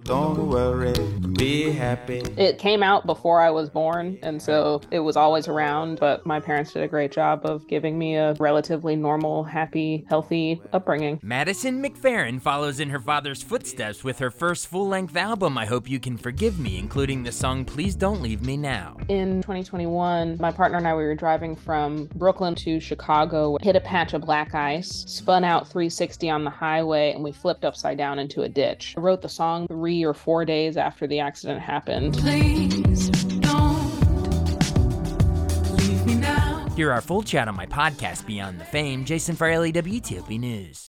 Don't worry, be happy. It came out before I was born, and so it was always around, but my parents did a great job of giving me a relatively normal, happy, healthy upbringing. Madison McFerrin follows in her father's footsteps with her first full-length album, I Hope You Can Forgive Me, including the song Please Don't Leave Me Now. In 2021, my partner and I, we were driving from Brooklyn to Chicago, hit a patch of black ice, spun out 360 on the highway, and we flipped upside down into a ditch. I wrote the song 3 or 4 days after the accident happened. Please don't leave me now. Hear our full chat on my podcast, Beyond the Fame. Jason Farrelly, WTOP News.